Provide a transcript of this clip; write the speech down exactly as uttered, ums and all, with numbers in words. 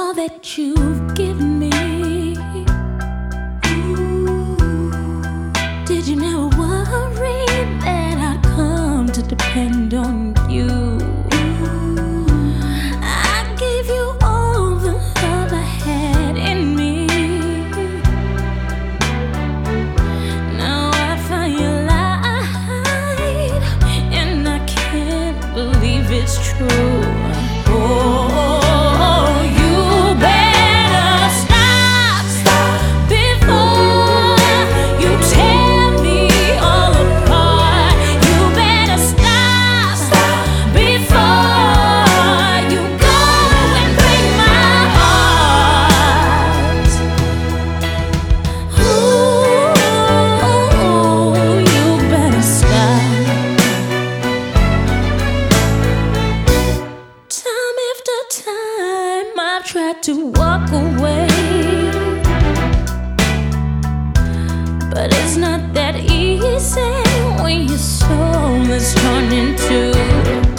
all that you've given me. Did you never worry that I'd come to depend on you? I gave you all the love I had in me. Now I find you lied, and I can't believe it's true. Oh, tried to walk away, but it's not that easy when your soul is torn in two.